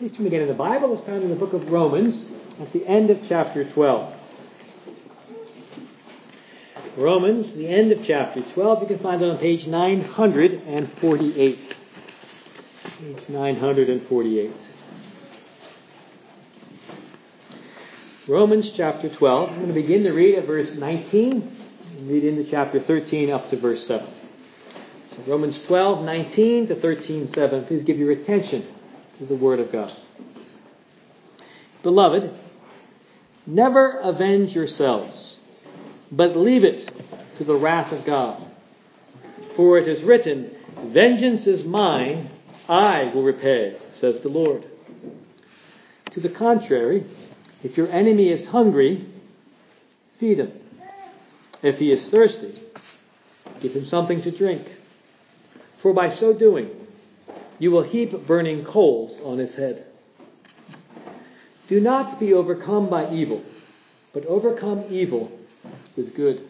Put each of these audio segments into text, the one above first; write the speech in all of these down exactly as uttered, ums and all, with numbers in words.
Please turn again in the Bible. It's found in the book of Romans at the end of chapter twelve. Romans, the end of chapter twelve. You can find it on page nine forty-eight. Page nine forty-eight. Romans chapter twelve. I'm going to begin to read at verse nineteen and read into chapter thirteen up to verse seven. So Romans twelve, nineteen to thirteen, seven. Please give your attention to the Word of God. Beloved, never avenge yourselves, but leave it to the wrath of God. For it is written, vengeance is mine, I will repay, says the Lord. To the contrary, if your enemy is hungry, feed him. If he is thirsty, give him something to drink. For by so doing, you will heap burning coals on his head. Do not be overcome by evil, but overcome evil with good.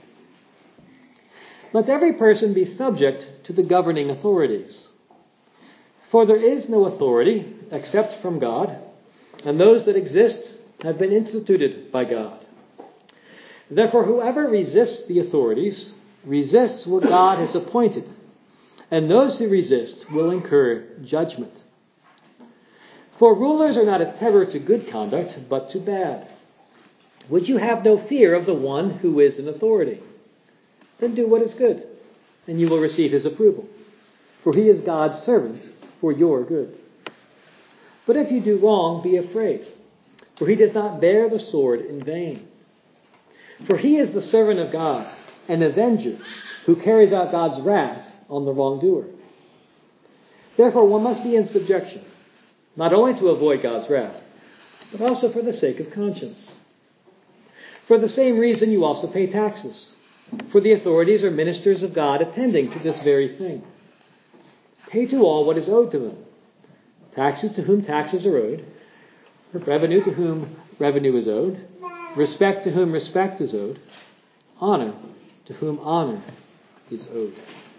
Let every person be subject to the governing authorities. For there is no authority except from God, and those that exist have been instituted by God. Therefore, whoever resists the authorities resists what God has appointed, and those who resist will incur judgment. For rulers are not a terror to good conduct, but to bad. Would you have no fear of the one who is in authority? Then do what is good, and you will receive his approval. For he is God's servant for your good. But if you do wrong, be afraid, for he does not bear the sword in vain. For he is the servant of God, an avenger, who carries out God's wrath on the wrongdoer. Therefore, one must be in subjection, not only to avoid God's wrath, but also for the sake of conscience. For the same reason you also pay taxes, for the authorities are ministers of God attending to this very thing. Pay to all what is owed to them. Taxes to whom taxes are owed, revenue to whom revenue is owed, respect to whom respect is owed, honor to whom honor is owed.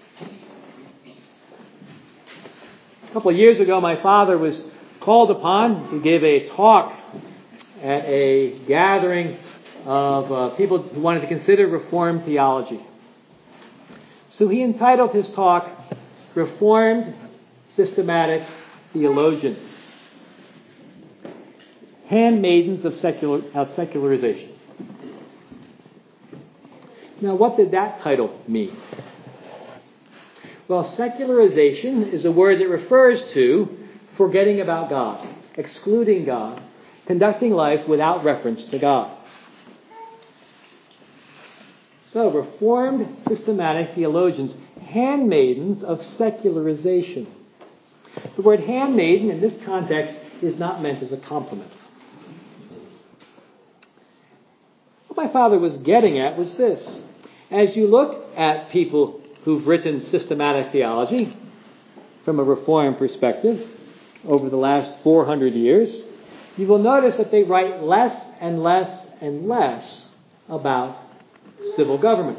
A couple of years ago, my father was called upon to give a talk at a gathering of uh, people who wanted to consider Reformed theology. So he entitled his talk, Reformed Systematic Theologians, Handmaidens of, secular, of Secularization. Now, what did that title mean? Well, secularization is a word that refers to forgetting about God, excluding God, conducting life without reference to God. So, Reformed systematic theologians, handmaidens of secularization. The word handmaiden in this context is not meant as a compliment. What my father was getting at was this. As you look at people who've written systematic theology from a Reformed perspective over the last four hundred years, you will notice that they write less and less and less about civil government.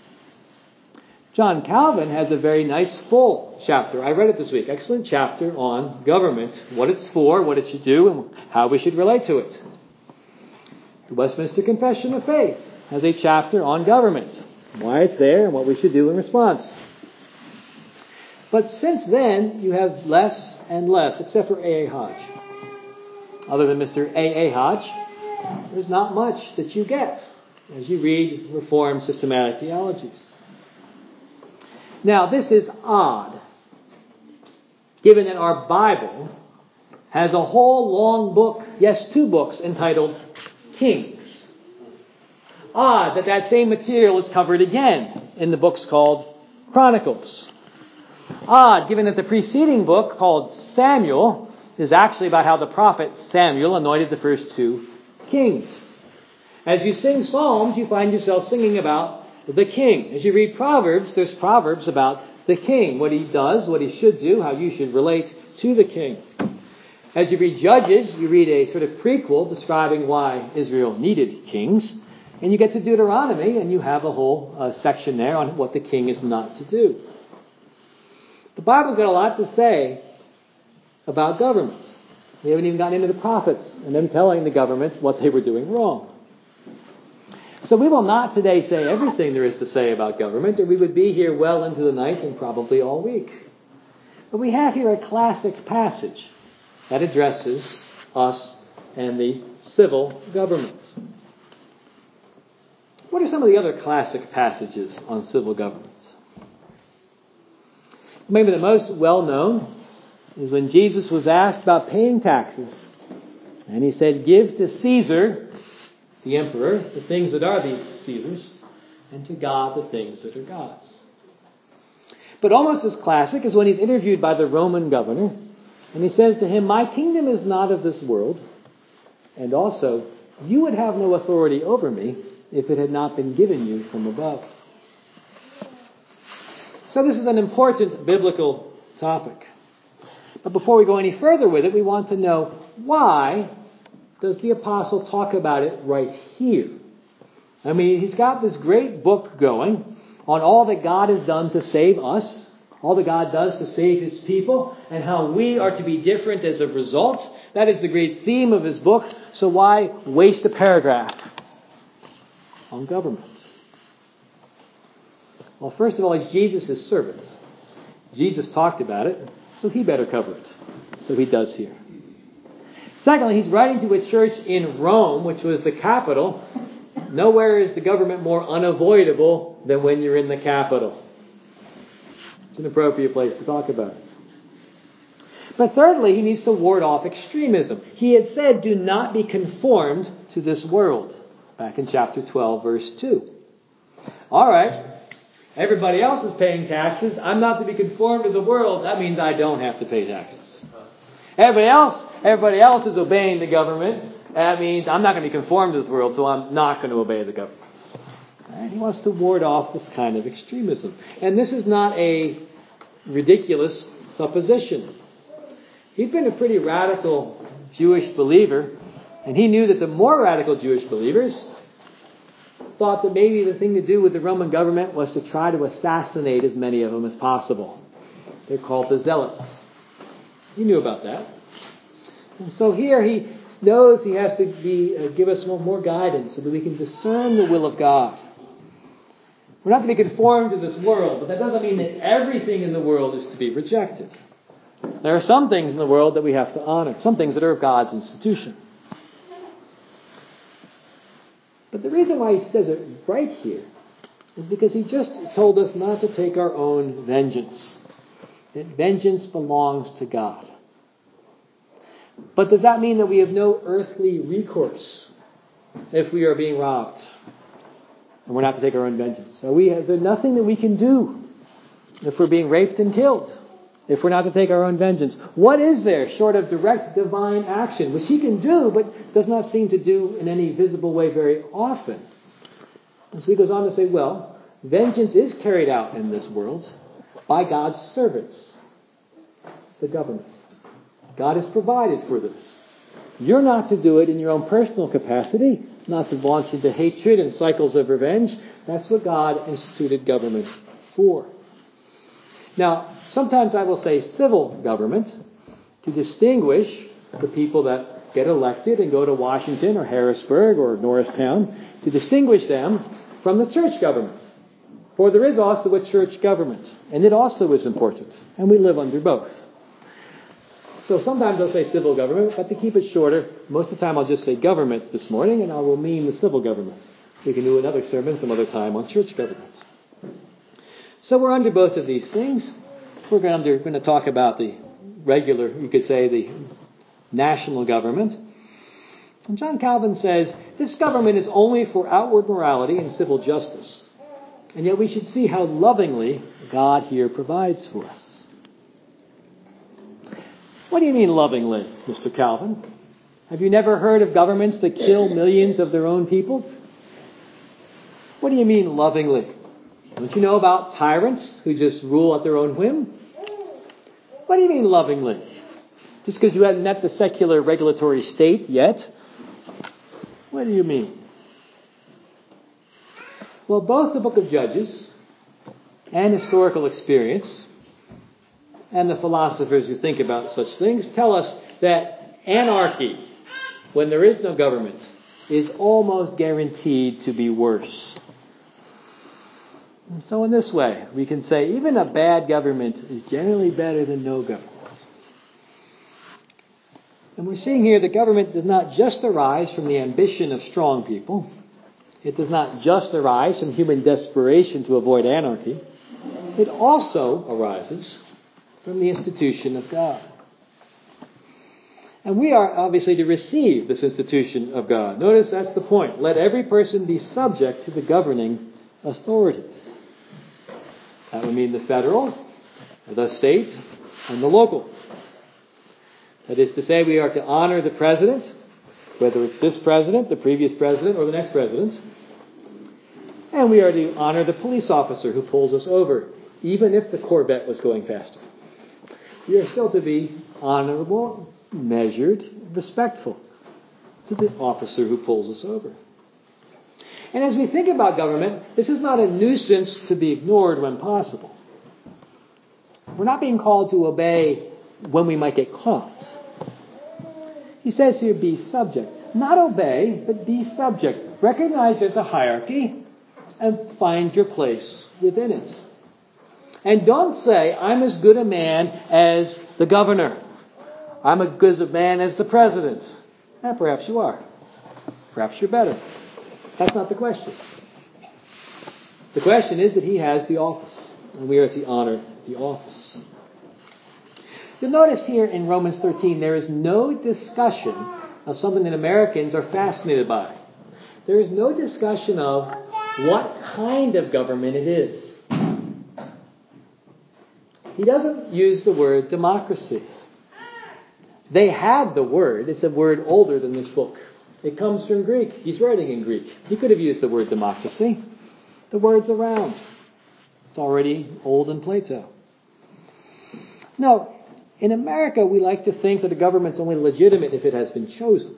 John Calvin has a very nice full chapter. I read it this week. Excellent chapter on government, what it's for, what it should do, and how we should relate to it. The Westminster Confession of Faith has a chapter on government, why it's there and what we should do in response. But since then, you have less and less, except for A A. Hodge. Other than Mister A A. Hodge, there's not much that you get as you read Reformed systematic theologies. Now, this is odd, given that our Bible has a whole long book, yes, two books, entitled Kings. Odd that that same material is covered again in the books called Chronicles. Odd, given that the preceding book, called Samuel, is actually about how the prophet Samuel anointed the first two kings. As you sing Psalms, you find yourself singing about the king. As you read Proverbs, there's Proverbs about the king, what he does, what he should do, how you should relate to the king. As you read Judges, you read a sort of prequel describing why Israel needed kings. And you get to Deuteronomy, and you have a whole uh, section there on what the king is not to do. The Bible's got a lot to say about government. We haven't even gotten into the prophets and them telling the government what they were doing wrong. So we will not today say everything there is to say about government, or we would be here well into the night and probably all week. But we have here a classic passage that addresses us and the civil government. What are some of the other classic passages on civil government? Maybe the most well-known is when Jesus was asked about paying taxes. And he said, "Give to Caesar, the emperor, the things that are the Caesar's, and to God the things that are God's." But almost as classic is when he's interviewed by the Roman governor, and he says to him, "My kingdom is not of this world, and also you would have no authority over me if it had not been given you from above." So this is an important biblical topic. But before we go any further with it, we want to know, why does the apostle talk about it right here? I mean, he's got this great book going on all that God has done to save us, all that God does to save His people, and how we are to be different as a result. That is the great theme of his book. So why waste a paragraph on government? Well, first of all, he's Jesus' servant. Jesus talked about it, so he better cover it. So he does here. Secondly, he's writing to a church in Rome, which was the capital. Nowhere is the government more unavoidable than when you're in the capital. It's an appropriate place to talk about it. But thirdly, he needs to ward off extremism. He had said, "Do not be conformed to this world," back in chapter twelve, verse two. All right, everybody else is paying taxes. I'm not to be conformed to the world. That means I don't have to pay taxes. Everybody else, everybody else is obeying the government. That means I'm not going to be conformed to this world, so I'm not going to obey the government. And he wants to ward off this kind of extremism. And this is not a ridiculous supposition. He'd been a pretty radical Jewish believer, and he knew that the more radical Jewish believers thought that maybe the thing to do with the Roman government was to try to assassinate as many of them as possible. They're called the Zealots. He knew about that. And so here he knows he has to be uh, give us more, more guidance so that we can discern the will of God. We're not to be conformed to this world, but that doesn't mean that everything in the world is to be rejected. There are some things in the world that we have to honor, some things that are of God's institution. But the reason why he says it right here is because he just told us not to take our own vengeance. That vengeance belongs to God. But does that mean that we have no earthly recourse if we are being robbed? And we're not to take our own vengeance. So we have, there's nothing that we can do if we're being raped and killed, if we're not to take our own vengeance. What is there short of direct divine action, which he can do, but does not seem to do in any visible way very often? And so he goes on to say, well, vengeance is carried out in this world by God's servants, the government. God has provided for this. You're not to do it in your own personal capacity, not to launch into hatred and cycles of revenge. That's what God instituted government for. Now, sometimes I will say civil government to distinguish the people that get elected and go to Washington or Harrisburg or Norristown, to distinguish them from the church government. For there is also a church government, and it also is important, and we live under both. So sometimes I'll say civil government, but to keep it shorter, most of the time I'll just say government this morning, and I will mean the civil government. We can do another sermon some other time on church government. So we're under both of these things. We're going to, going to talk about the regular, you could say, the national government. And John Calvin says, this government is only for outward morality and civil justice. And yet we should see how lovingly God here provides for us. What do you mean lovingly, Mister Calvin? Have you never heard of governments that kill millions of their own people? What do you mean lovingly? Don't you know about tyrants who just rule at their own whim? What do you mean lovingly? Just because you haven't met the secular regulatory state yet? What do you mean? Well, both the book of Judges and historical experience and the philosophers who think about such things tell us that anarchy, when there is no government, is almost guaranteed to be worse. And so in this way, we can say even a bad government is generally better than no government. And we're seeing here that government does not just arise from the ambition of strong people. It does not just arise from human desperation to avoid anarchy. It also arises from the institution of God. And we are obviously to receive this institution of God. Notice that's the point. Let every person be subject to the governing authorities. That would mean the federal, the state, and the local. That is to say, we are to honor the president, whether it's this president, the previous president, or the next president. And we are to honor the police officer who pulls us over, even if the Corvette was going faster. We are still to be honorable, measured, respectful to the officer who pulls us over. And as we think about government, this is not a nuisance to be ignored when possible. We're not being called to obey when we might get caught. He says here, be subject. Not obey, but be subject. Recognize there's a hierarchy and find your place within it. And don't say, I'm as good a man as the governor. I'm as good a man as the president. Eh, perhaps you are. Perhaps you're better. That's not the question. The question is that he has the office, and we are to honor the office. You'll notice here in Romans thirteen, there is no discussion of something that Americans are fascinated by. There is no discussion of what kind of government it is. He doesn't use the word democracy. They had the word. It's a word older than this book. It comes from Greek. He's writing in Greek. He could have used the word democracy. The word's around. It's already old in Plato. No, in America, we like to think that the government's only legitimate if it has been chosen.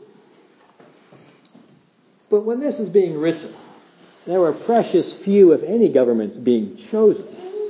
But when this is being written, there were precious few, if any, governments being chosen.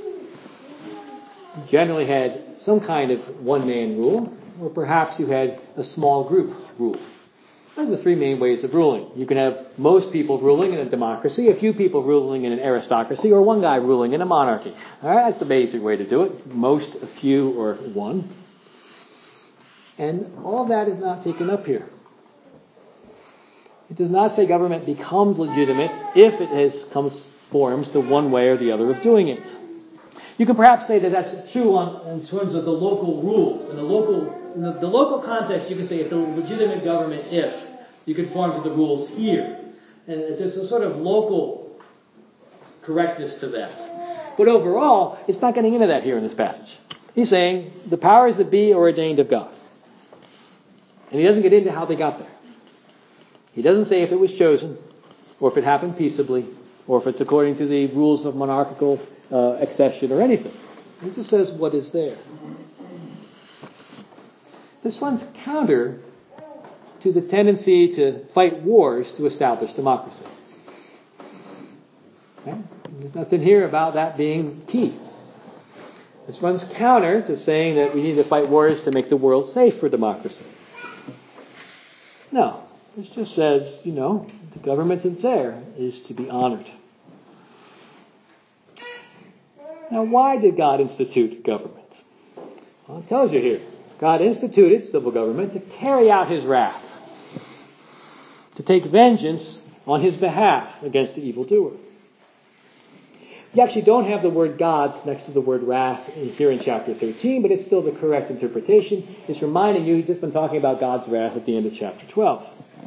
You generally had some kind of one-man rule, or perhaps you had a small group rule. Those are the three main ways of ruling. You can have most people ruling in a democracy, a few people ruling in an aristocracy, or one guy ruling in a monarchy. All right, that's the basic way to do it. Most, a few, or one. And all that is not taken up here. It does not say government becomes legitimate if it has conforms to one way or the other of doing it. You can perhaps say that that's true on, in terms of the local rules. In the local in the, the local context, you can say it's a legitimate government if you conform to the rules here. And there's a sort of local correctness to that. But overall, it's not getting into that here in this passage. He's saying the powers that be are ordained of God. And he doesn't get into how they got there. He doesn't say if it was chosen, or if it happened peaceably, or if it's according to the rules of monarchical uh, accession or anything. He just says what is there. This runs counter to the tendency to fight wars to establish democracy. Okay? There's nothing here about that being key. This runs counter to saying that we need to fight wars to make the world safe for democracy. No. This just says, you know, the government that's there is to be honored. Now, why did God institute government? Well, it tells you here. God instituted civil government to carry out his wrath, to take vengeance on his behalf against the evildoer. You actually don't have the word gods next to the word wrath here in chapter thirteen, but it's still the correct interpretation. It's reminding you he's just been talking about God's wrath at the end of chapter twelve.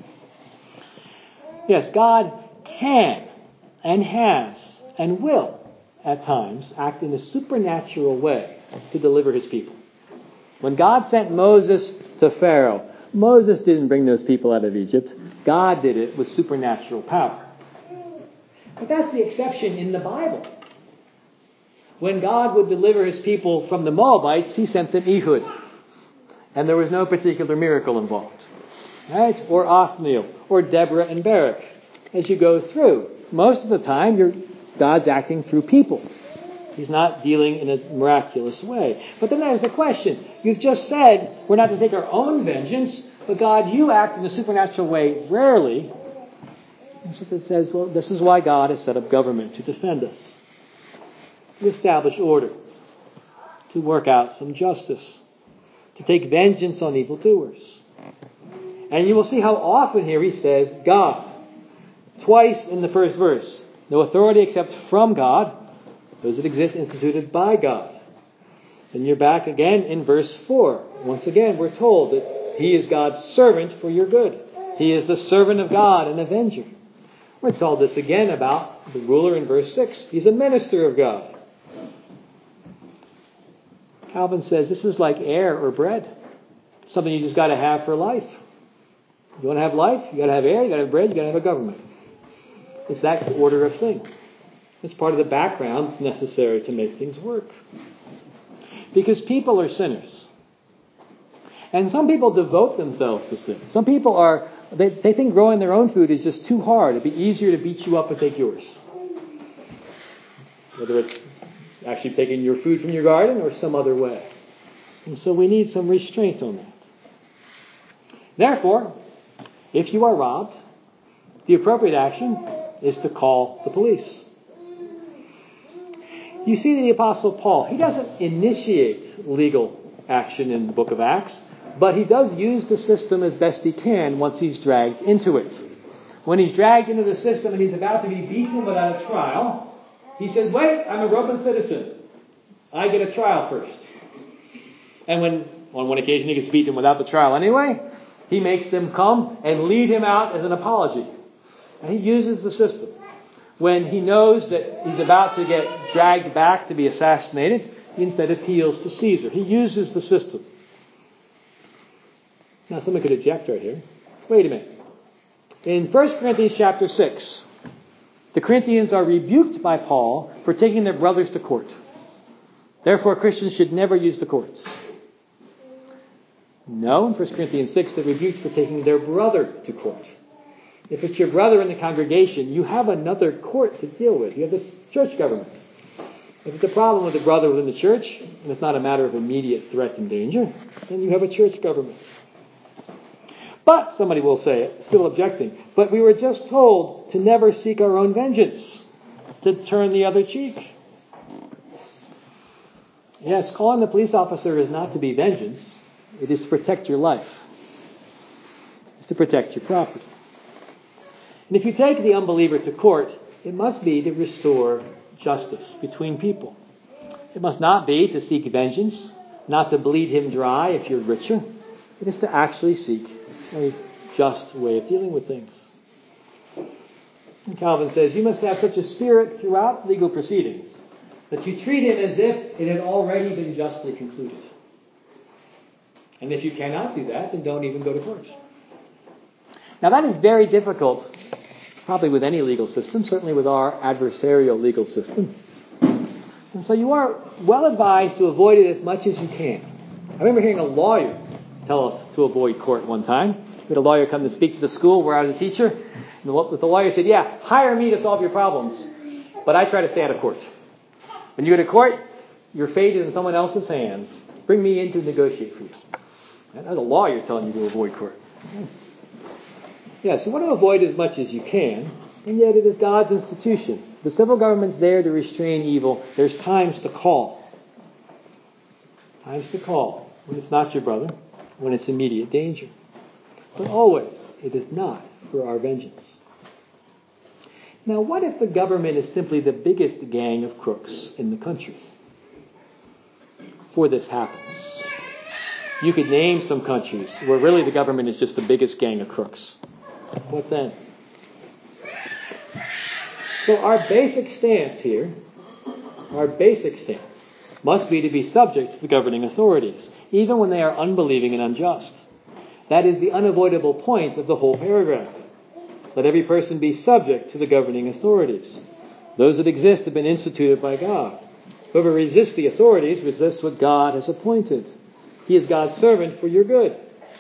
Yes, God can and has and will at times act in a supernatural way to deliver his people. When God sent Moses to Pharaoh, Moses didn't bring those people out of Egypt. God did it with supernatural power. But that's the exception in the Bible. When God would deliver his people from the Moabites, he sent them Ehud. And there was no particular miracle involved. Right? Or Othniel, or Deborah and Barak. As you go through, most of the time, you're, God's acting through people. He's not dealing in a miraculous way. But then there's the question. You've just said we're not to take our own vengeance, but God, you act in a supernatural way rarely. And so it says, well, this is why God has set up government, to defend us, to establish order, to work out some justice, to take vengeance on evildoers. And you will see how often here he says God. Twice in the first verse. No authority except from God. Those that exist instituted by God. And you're back again in verse four. Once again, we're told that he is God's servant for your good. He is the servant of God, an avenger. We're told this again about the ruler in verse six. He's a minister of God. Calvin says this is like air or bread. Something you just got to have for life. You want to have life? You got to have air, you got to have bread, you got to have a government. It's that order of things. It's part of the background that's necessary to make things work. Because people are sinners. And some people devote themselves to sin. Some people are, they, they think growing their own food is just too hard. It'd be easier to beat you up and take yours. Whether it's actually taking your food from your garden or some other way. And so we need some restraint on that. Therefore, if you are robbed, the appropriate action is to call the police. You see the Apostle Paul, he doesn't initiate legal action in the book of Acts, but he does use the system as best he can once he's dragged into it. When he's dragged into the system and he's about to be beaten without a trial, he says, wait, I'm a Roman citizen. I get a trial first. And when on one occasion he gets beaten without the trial anyway, he makes them come and lead him out as an apology. And he uses the system. When he knows that he's about to get dragged back to be assassinated, he instead appeals to Caesar. He uses the system. Now, someone could object right here. Wait a minute. In First Corinthians chapter six, the Corinthians are rebuked by Paul for taking their brothers to court. Therefore, Christians should never use the courts. No, in First Corinthians six, they're rebuked for taking their brother to court. If it's your brother in the congregation, you have another court to deal with. You have this church government. If it's a problem with a brother within the church, and it's not a matter of immediate threat and danger, then you have a church government. But, somebody will say, still objecting, but we were just told to never seek our own vengeance, to turn the other cheek. Yes, calling the police officer is not to be vengeance. It is to protect your life. It's to protect your property. And if you take the unbeliever to court, it must be to restore justice between people. It must not be to seek vengeance, not to bleed him dry if you're richer. It is to actually seek a just way of dealing with things. And Calvin says, you must have such a spirit throughout legal proceedings that you treat it as if it had already been justly concluded. And if you cannot do that, then don't even go to court. Now that is very difficult, probably with any legal system, certainly with our adversarial legal system. And so you are well advised to avoid it as much as you can. I remember hearing a lawyer tell us to avoid court one time. We had a lawyer come to speak to the school where I was a teacher. And the, the lawyer said, yeah, hire me to solve your problems, but I try to stay out of court. When you go to court, your fate is in someone else's hands. Bring me in to negotiate for you. That's a lawyer telling you to avoid court. Yes, you want to avoid as much as you can, and yet it is God's institution. The civil government's there to restrain evil. There's times to call. Times to call when it's not your brother, when it's immediate danger. But always, it is not for our vengeance. Now, what if the government is simply the biggest gang of crooks in the country? Before this happens, you could name some countries where really the government is just the biggest gang of crooks. What then? So our basic stance here, our basic stance, must be to be subject to the governing authorities, even when they are unbelieving and unjust. That is the unavoidable point of the whole paragraph. Let every person be subject to the governing authorities. Those that exist have been instituted by God. Whoever resists the authorities resists what God has appointed. He is God's servant for your good.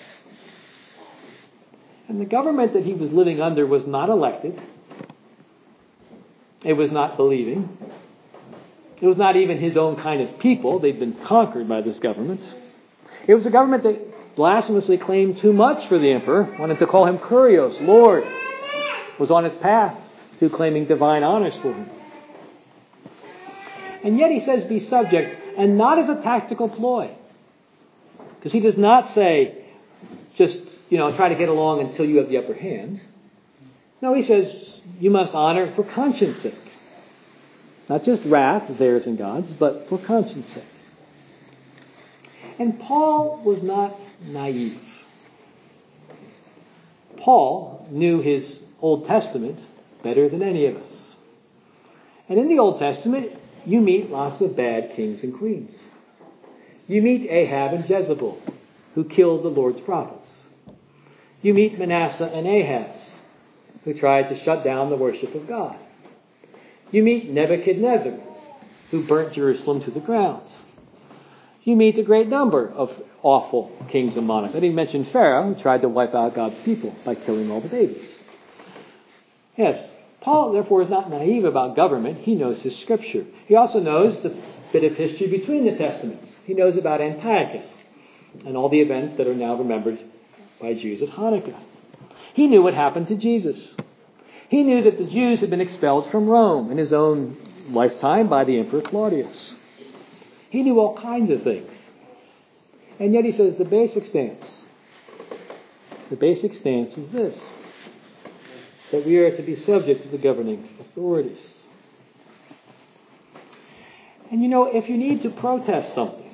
And the government that he was living under was not elected. It was not believing. It was not even his own kind of people. They'd been conquered by this government. It was a government that blasphemously claimed too much for the emperor, wanted to call him Kurios, Lord, was on his path to claiming divine honors for him. And yet he says, be subject, and not as a tactical ploy. Because he does not say, just, you know, try to get along until you have the upper hand. No, he says, you must honor for conscience sake. Not just wrath, theirs and God's, but for conscience sake. And Paul was not naive. Paul knew his Old Testament better than any of us. And in the Old Testament, you meet lots of bad kings and queens. You meet Ahab and Jezebel, who killed the Lord's prophets. You meet Manasseh and Ahaz, who tried to shut down the worship of God. You meet Nebuchadnezzar, who burnt Jerusalem to the ground. You meet a great number of awful kings and monarchs. I didn't mention Pharaoh, who tried to wipe out God's people by killing all the babies. Yes, Paul, therefore, is not naive about government. He knows his Scripture. He also knows the bit of history between the Testaments. He knows about Antiochus and all the events that are now remembered by Jews at Hanukkah. He knew what happened to Jesus. He knew that the Jews had been expelled from Rome in his own lifetime by the Emperor Claudius. He knew all kinds of things. And yet he says the basic stance, the basic stance is this, that we are to be subject to the governing authorities. And you know, if you need to protest something,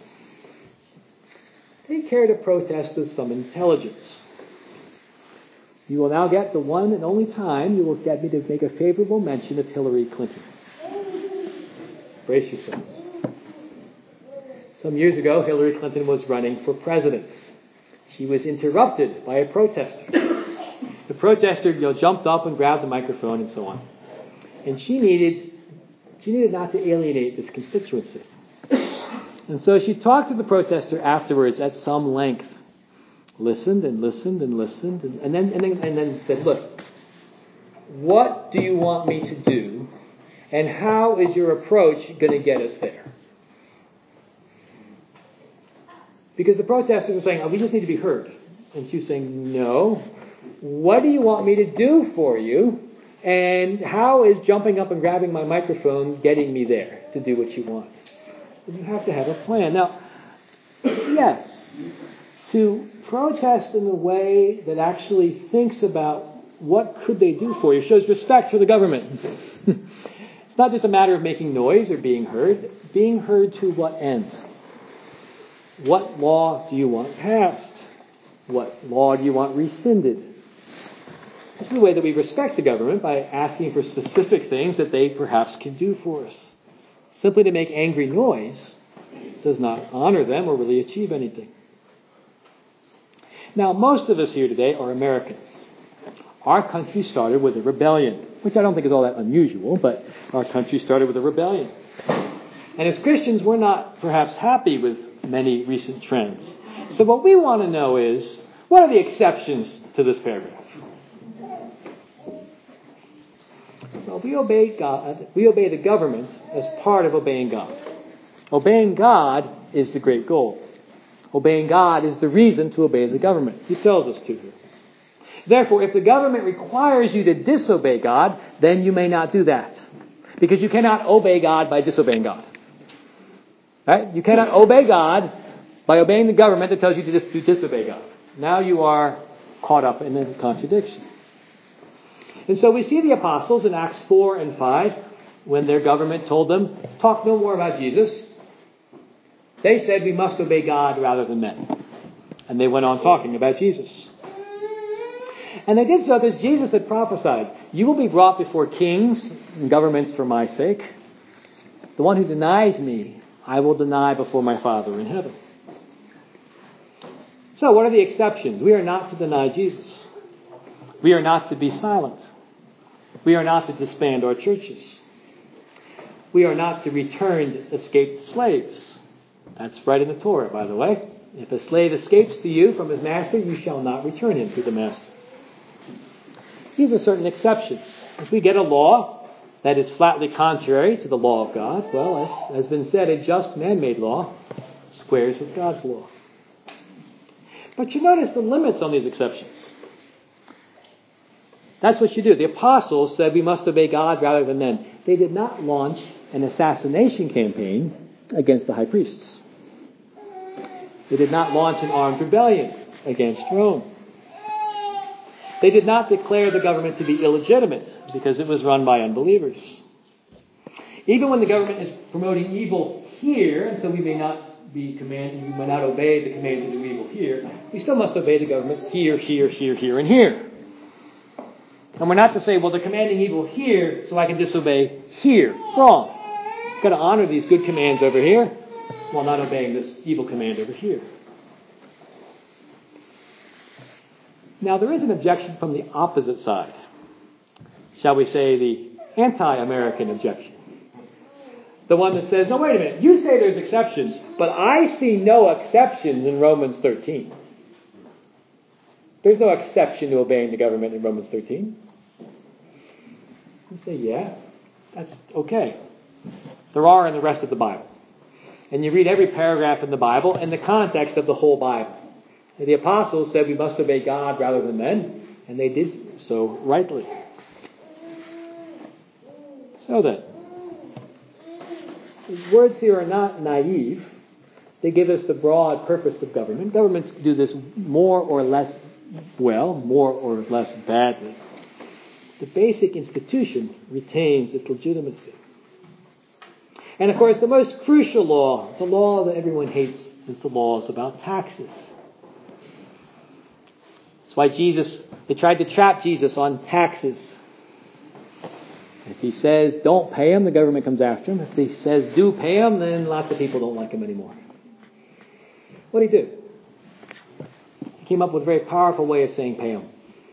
take care to protest with some intelligence. You will now get the one and only time you will get me to make a favorable mention of Hillary Clinton. Brace yourselves. Some years ago, Hillary Clinton was running for president. She was interrupted by a protester. The protester, you know, jumped up and grabbed the microphone and so on. And she needed, she needed not to alienate this constituency. And so she talked to the protester afterwards at some length. Listened and listened and listened and, and, then, and, then, and then said, look, what do you want me to do? And how is your approach going to get us there? Because the protesters were saying, oh, we just need to be heard. And she was saying, no. What do you want me to do for you? And how is jumping up and grabbing my microphone getting me there to do what you want? And you have to have a plan. Now, yes, to protest in a way that actually thinks about what could they do for you shows respect for the government. It's not just a matter of making noise or being heard. Being heard to what end? What law do you want passed? What law do you want rescinded? This is the way that we respect the government, by asking for specific things that they perhaps can do for us. Simply to make angry noise does not honor them or really achieve anything. Now, most of us here today are Americans. Our country started with a rebellion, which I don't think is all that unusual, but our country started with a rebellion. And as Christians, we're not perhaps happy with many recent trends. So what we want to know is, what are the exceptions to this paragraph? Well, we obey God, we obey the government as part of obeying God. Obeying God is the great goal. Obeying God is the reason to obey the government. He tells us to here. Therefore, if the government requires you to disobey God, then you may not do that. Because you cannot obey God by disobeying God. Right? You cannot obey God by obeying the government that tells you to, dis- to disobey God. Now you are caught up in a contradiction. And so we see the apostles in Acts four and five, when their government told them, talk no more about Jesus. They said we must obey God rather than men. And they went on talking about Jesus. And they did so because Jesus had prophesied, you will be brought before kings and governments for my sake. The one who denies me, I will deny before my Father in heaven. So what are the exceptions? We are not to deny Jesus. We are not to be silent. We are not to disband our churches. We are not to return escaped slaves. That's right in the Torah, by the way. If a slave escapes to you from his master, you shall not return him to the master. These are certain exceptions. If we get a law that is flatly contrary to the law of God, well, as has been said, a just man-made law squares with God's law. But you notice the limits on these exceptions. That's what you do. The apostles said we must obey God rather than men. They did not launch an assassination campaign against the high priests. They did not launch an armed rebellion against Rome. They did not declare the government to be illegitimate because it was run by unbelievers. Even when the government is promoting evil here, and so we may not be commanded, we may not obey the command to do evil here, we still must obey the government here, here, here, here, and here. And we're not to say, well, they're commanding evil here, so I can disobey here. Wrong. I've got to honor these good commands over here while not obeying this evil command over here. Now, there is an objection from the opposite side. Shall we say the anti-American objection. The one that says, no, wait a minute, you say there's exceptions, but I see no exceptions in Romans thirteen. There's no exception to obeying the government in Romans thirteen. You say, yeah, that's okay. There are in the rest of the Bible. And you read every paragraph in the Bible in the context of the whole Bible. And the apostles said we must obey God rather than men, and they did so rightly. So then, the words here are not naive. They give us the broad purpose of government. Governments do this more or less well, more or less badly. The basic institution retains its legitimacy. And of course, the most crucial law, the law that everyone hates, is the laws about taxes. That's why Jesus, they tried to trap Jesus on taxes. If he says don't pay him, the government comes after him. If he says do pay him, then lots of people don't like him anymore. What did he do? He came up with a very powerful way of saying pay him.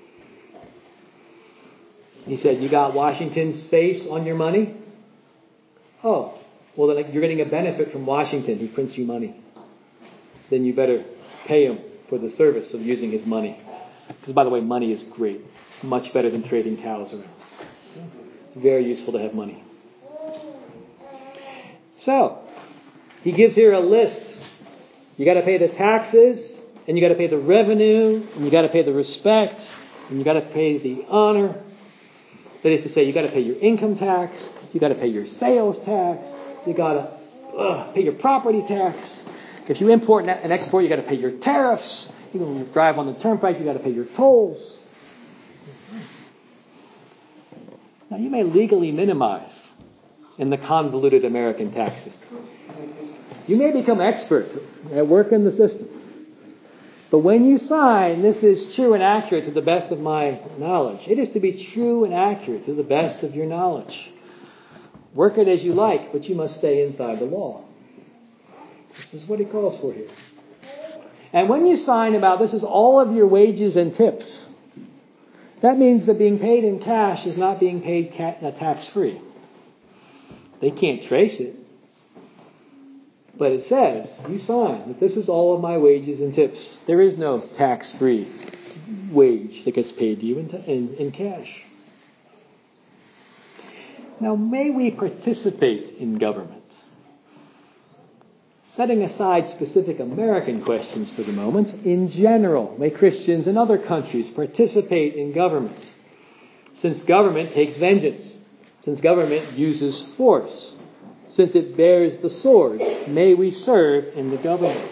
He said, you got Washington's face on your money? Oh, well, then you're getting a benefit from Washington. He prints you money. Then you better pay him for the service of using his money. Because, by the way, money is great. It's much better than trading cows around. It's very useful to have money. So, he gives here a list. You got to pay the taxes, and you got to pay the revenue, and you got to pay the respect, and you got to pay the honor. That is to say, you got to pay your income tax, you got to pay your sales tax, you got to uh, pay your property tax. If you import and export, you got to pay your tariffs. You when you drive on the turnpike, you got to pay your tolls. Now, you may legally minimize in the convoluted American tax system. You may become expert at work in the system. But when you sign, this is true and accurate to the best of my knowledge. It is to be true and accurate to the best of your knowledge. Work it as you like, but you must stay inside the law. This is what he calls for here. And when you sign about this is all of your wages and tips, that means that being paid in cash is not being paid tax-free. They can't trace it. But it says, you sign, that this is all of my wages and tips. There is no tax-free wage that gets paid to you in, in, in cash. Now, may we participate in government? Setting aside specific American questions for the moment, in general, may Christians in other countries participate in government? Since government takes vengeance, since government uses force, since it bears the sword, may we serve in the government?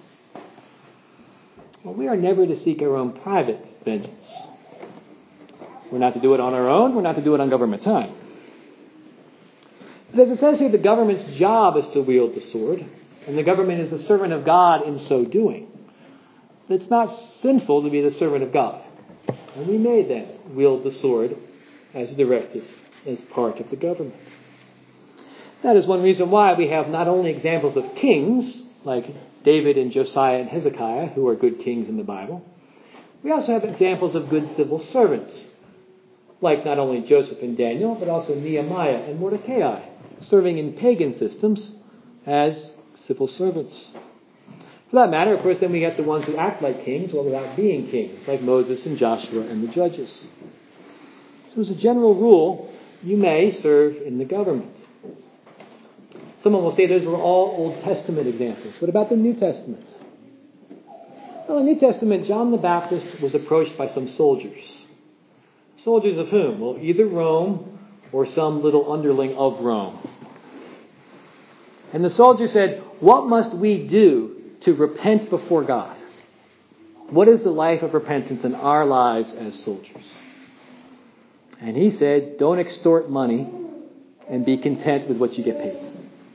Well, we are never to seek our own private vengeance. We're not to do it on our own. We're not to do it on government time. But as it says here, the government's job is to wield the sword, and the government is a servant of God in so doing. But it's not sinful to be the servant of God. And we may then wield the sword as directed as part of the government. That is one reason why we have not only examples of kings, like David and Josiah and Hezekiah, who are good kings in the Bible. We also have examples of good civil servants, like not only Joseph and Daniel, but also Nehemiah and Mordecai, serving in pagan systems as civil servants. For that matter, of course, then we get the ones who act like kings while without being kings, like Moses and Joshua and the judges. So as a general rule, you may serve in the government. Someone will say those were all Old Testament examples. What about the New Testament? Well, in the New Testament, John the Baptist was approached by some soldiers. Soldiers of whom? Well, either Rome or some little underling of Rome. And the soldier said, "What must we do to repent before God?" What is the life of repentance in our lives as soldiers? And he said, "Don't extort money and be content with what you get paid."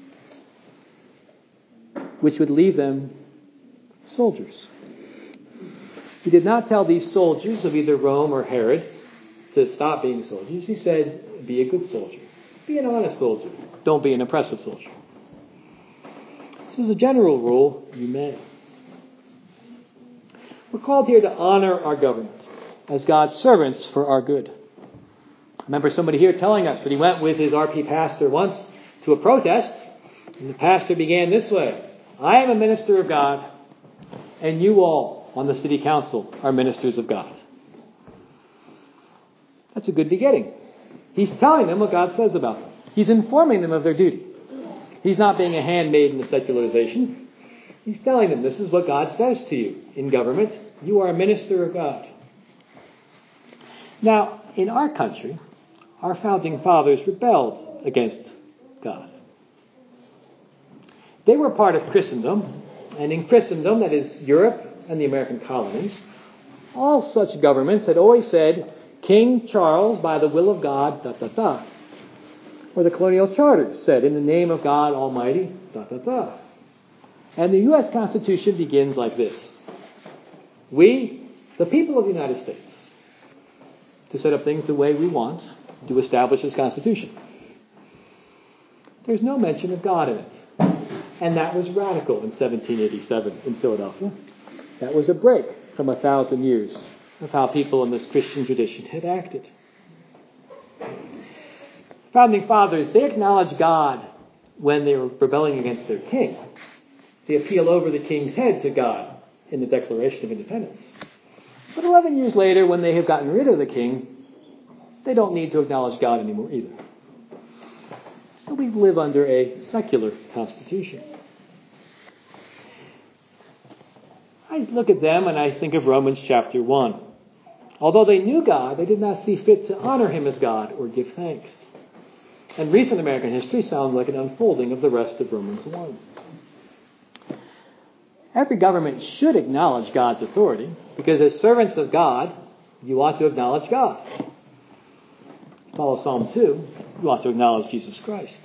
Which would leave them soldiers. He did not tell these soldiers of either Rome or Herod to stop being soldiers. He said, be a good soldier. Be an honest soldier. Don't be an oppressive soldier. So as a general rule, you may. We're called here to honor our government as God's servants for our good. I remember somebody here telling us that he went with his R P pastor once to a protest, and the pastor began this way: "I am a minister of God, and you all on the city council are ministers of God." That's a good beginning. He's telling them what God says about them. He's informing them of their duty. He's not being a handmaiden of secularization. He's telling them this is what God says to you in government. You are a minister of God. Now, in our country, our founding fathers rebelled against God. They were part of Christendom, and in Christendom, that is Europe and the American colonies, all such governments had always said, "King Charles, by the will of God, da da da." Or the colonial charters said, "In the name of God Almighty, da da da." And the U S Constitution begins like this: "We, the people of the United States, to set up things the way we want, to establish this Constitution." There's no mention of God in it. And that was radical in seventeen eighty-seven in Philadelphia. That was a break from a thousand years of how people in this Christian tradition had acted. Founding fathers, they acknowledged God when they were rebelling against their king. They appeal over the king's head to God in the Declaration of Independence. But eleven years later, when they have gotten rid of the king, they don't need to acknowledge God anymore either. So we live under a secular constitution. I look at them and I think of Romans chapter one. Although they knew God, they did not see fit to honor him as God or give thanks. And recent American history sounds like an unfolding of the rest of Romans one. Every government should acknowledge God's authority, because as servants of God, you ought to acknowledge God. Follow Psalm two, you ought to acknowledge Jesus Christ.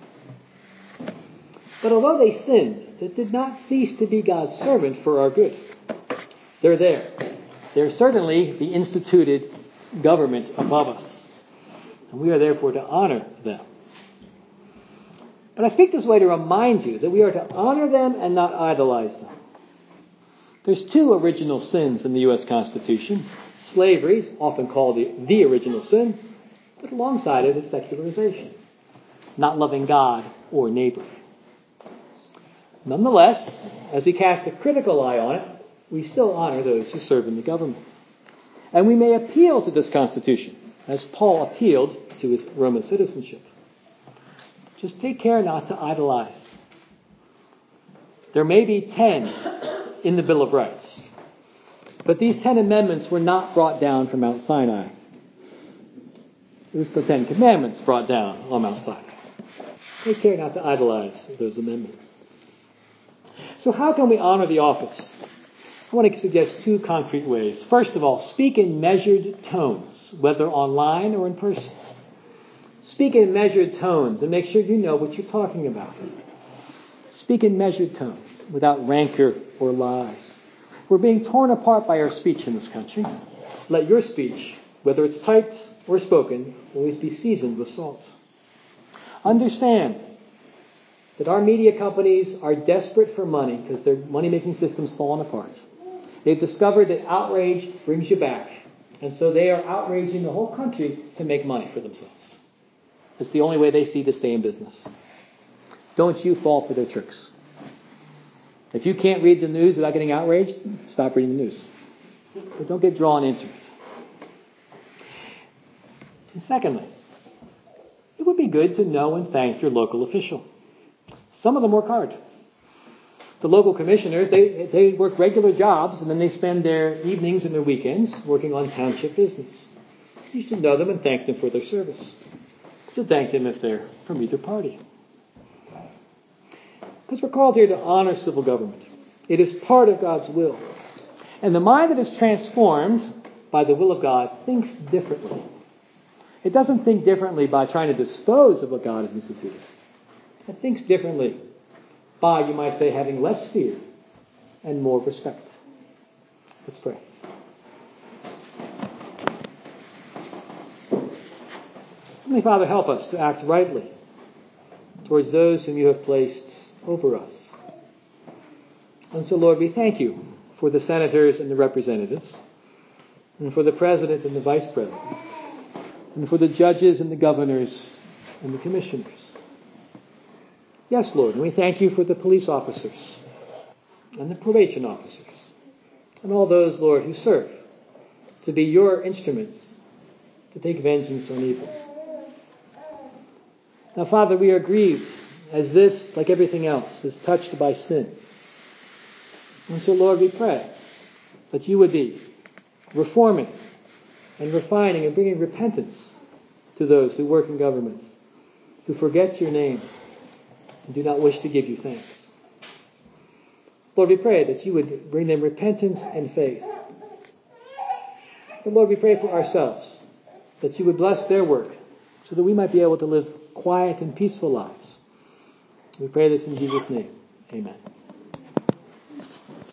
But although they sinned, it did not cease to be God's servant for our good. They're there. They're certainly the instituted government above us. And we are therefore to honor them. But I speak this way to remind you that we are to honor them and not idolize them. There's two original sins in the U S Constitution. Slavery is often called the, the original sin, but alongside it is secularization. Not loving God or neighbor. Nonetheless, as we cast a critical eye on it, we still honor those who serve in the government. And we may appeal to this Constitution, as Paul appealed to his Roman citizenship. Just take care not to idolize. There may be ten in the Bill of Rights, but these ten amendments were not brought down from Mount Sinai. It was the Ten Commandments brought down on Mount Sinai. Take care not to idolize those amendments. So how can we honor the office? I want to suggest two concrete ways. First of all, speak in measured tones, whether online or in person. Speak in measured tones and make sure you know what you're talking about. Speak in measured tones without rancor or lies. We're being torn apart by our speech in this country. Let your speech, whether it's typed or spoken, always be seasoned with salt. Understand that our media companies are desperate for money because their money-making system's fallen apart. They've discovered that outrage brings you back. And so they are outraging the whole country to make money for themselves. It's the only way they see to stay in business. Don't you fall for their tricks. If you can't read the news without getting outraged, stop reading the news. But don't get drawn into it. And secondly, good to know and thank your local official. Some of them work hard. The local commissioners, they, they work regular jobs and then they spend their evenings and their weekends working on township business. You should know them and thank them for their service. You should thank them if they're from either party. Because we're called here to honor civil government. It is part of God's will. And the mind that is transformed by the will of God thinks differently. It doesn't think differently by trying to dispose of what God has instituted. It thinks differently by, you might say, having less fear and more respect. Let's pray. Heavenly Father, help us to act rightly towards those whom you have placed over us. And so, Lord, we thank you for the senators and the representatives, and for the president and the vice president, and for the judges and the governors and the commissioners. Yes, Lord, and we thank you for the police officers and the probation officers and all those, Lord, who serve to be your instruments to take vengeance on evil. Now, Father, we are grieved as this, like everything else, is touched by sin. And so, Lord, we pray that you would be reforming and refining and bringing repentance to those who work in government, who forget your name and do not wish to give you thanks. Lord, we pray that you would bring them repentance and faith. But Lord, we pray for ourselves, that you would bless their work so that we might be able to live quiet and peaceful lives. We pray this in Jesus' name. Amen.